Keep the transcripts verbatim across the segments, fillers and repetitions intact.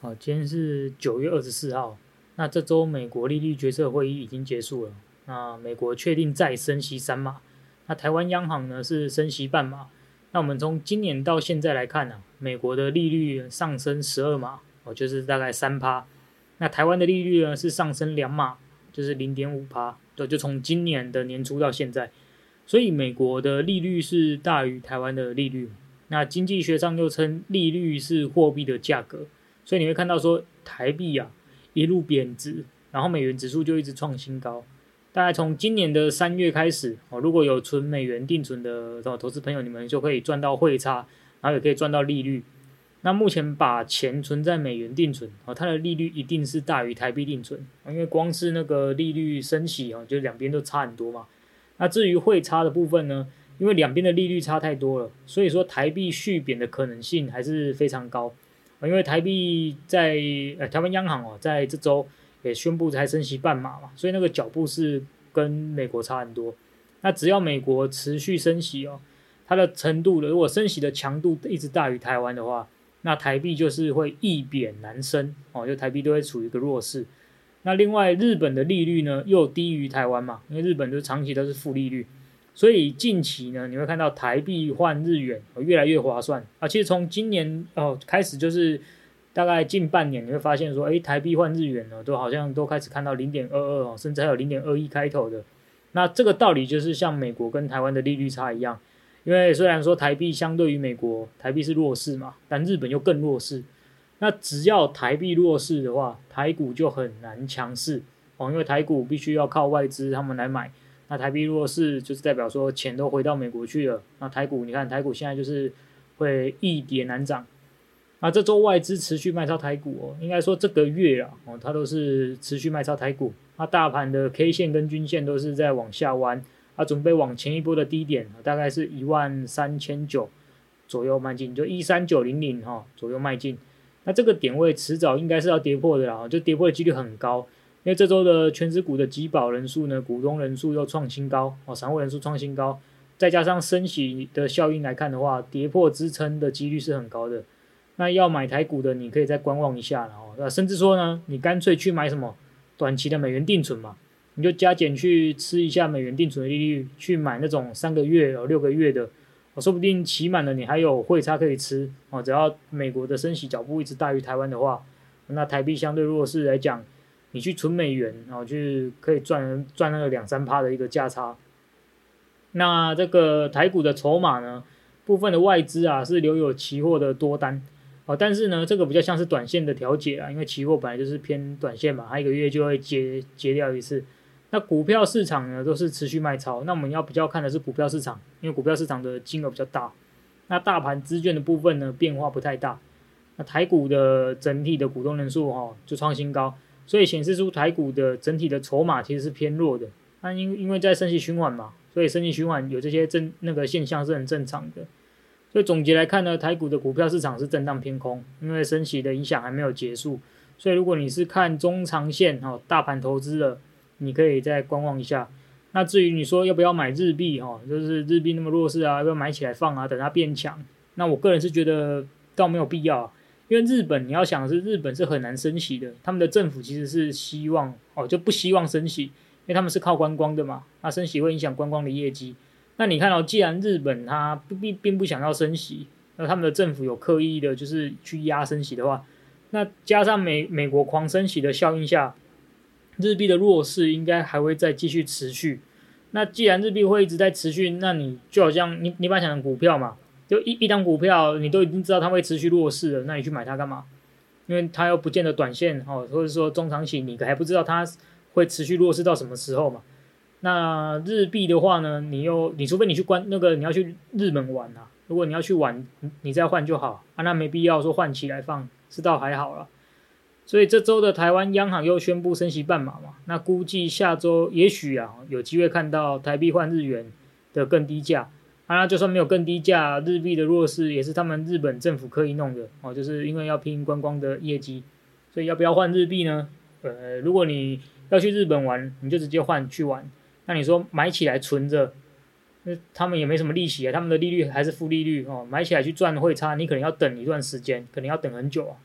好，今天是九月二十四号。那这周美国利率决策会议已经结束了。那美国确定再升息三码。那台湾央行呢是升息半码。那我们从今年到现在来看呢、啊，美国的利率上升十二码，哦，就是大概三趴。那台湾的利率呢是上升两码，就是零点五趴。对，就从今年的年初到现在，所以美国的利率是大于台湾的利率。那经济学上又称利率是货币的价格。所以你会看到说台币啊一路贬值，然后美元指数就一直创新高。大概从今年的三月开始，哦，如果有存美元定存的投资朋友，你们就可以赚到汇差，然后也可以赚到利率。那目前把钱存在美元定存，哦，它的利率一定是大于台币定存，因为光是那个利率升息哦，就两边都差很多嘛。那至于汇差的部分呢，因为两边的利率差太多了，所以说台币续贬的可能性还是非常高。因为台币在呃台湾央行哦，在这周也宣布才升息半码嘛，所以那个脚步是跟美国差很多。那只要美国持续升息哦，它的程度如果升息的强度一直大于台湾的话，那台币就是会易贬难升哦，就台币都会处于一个弱势。那另外日本的利率呢又低于台湾嘛，因为日本就是长期都是负利率。所以近期呢，你会看到台币换日元越来越划算啊。其实从今年哦开始，就是大概近半年，你会发现说，哎，台币换日元呢，都好像都开始看到零点二二哦，甚至还有零点二一开头的。那这个道理就是像美国跟台湾的利率差一样，因为虽然说台币相对于美国，台币是弱势嘛，但日本又更弱势。那只要台币弱势的话，台股就很难强势哦，因为台股必须要靠外资他们来买。那台币弱势就是代表说钱都回到美国去了。那台股你看台股现在就是会易跌难涨。那这周外资持续卖超台股哦，应该说这个月啊哦，它都是持续卖超台股。那大盘的 K 线跟均线都是在往下弯，它准备往前一波的低点，大概是一万三千九左右迈进，就一三九零零哈左右迈进。那这个点位迟早应该是要跌破的啦，就跌破的几率很高。因为这周的全指股的集保人数呢，股东人数又创新高哦，散户人数创新高，再加上升息的效应来看的话，跌破支撑的几率是很高的。那要买台股的，你可以再观望一下了哦，甚至说呢，你干脆去买什么短期的美元定存嘛，你就加减去吃一下美元定存的利率，去买那种三个月哦、六个月的，哦，说不定期满了你还有汇差可以吃哦。只要美国的升息脚步一直大于台湾的话，那台币相对弱势来讲，你去存美元，然后去可以赚赚那个两三趴的一个价差。那这个台股的筹码呢，部分的外资啊是留有期货的多单，哦，但是呢，这个比较像是短线的调节啊，因为期货本来就是偏短线嘛，它一个月就会结结掉一次。那股票市场呢都是持续卖超，那我们要比较看的是股票市场，因为股票市场的金额比较大。那大盘资券的部分呢变化不太大。那台股的整体的股东人数哈、哦、就创新高。所以显示出台股的整体的筹码其实是偏弱的。那因因为在升息循环嘛，所以升息循环有这些正那个现象是很正常的。所以总结来看呢，台股的股票市场是震荡偏空，因为升息的影响还没有结束。所以如果你是看中长线哦，大盘投资的，你可以再观望一下。那至于你说要不要买日币哈，就是日币那么弱势啊，要不要买起来放啊，等它变强？那我个人是觉得倒没有必要啊。因为日本你要想的是，日本是很难升息的，他们的政府其实是希望哦，就不希望升息，因为他们是靠观光的嘛，那升息会影响观光的业绩。那你看到、哦，既然日本它并并不想要升息，那他们的政府有刻意的就是去压升息的话，那加上美美国狂升息的效应下，日币的弱势应该还会再继续持续。那既然日币会一直在持续，那你就好像你你把它想成股票嘛。就一一档股票，你都已经知道它会持续弱势了，那你去买它干嘛？因为它又不见得短线哦，或者说中长期你还不知道它会持续弱势到什么时候嘛。那日币的话呢，你又你除非你去关那个你要去日本玩啊，如果你要去玩，你再换就好啊，那没必要说换起来放，是倒还好啦。所以这周的台湾央行又宣布升息半码嘛，那估计下周也许啊有机会看到台币换日元的更低价。啊，就算没有更低价，日币的弱势也是他们日本政府刻意弄的哦，就是因为要拼观光的业绩，所以要不要换日币呢？呃，如果你要去日本玩，你就直接换去玩。那你说买起来存着，那他们也没什么利息啊，他们的利率还是负利率哦，买起来去赚汇差，你可能要等一段时间，可能要等很久啊。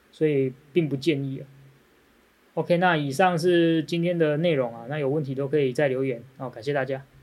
所以并不建议啊。OK，那以上是今天的内容啊，那有问题都可以再留言哦，感谢大家。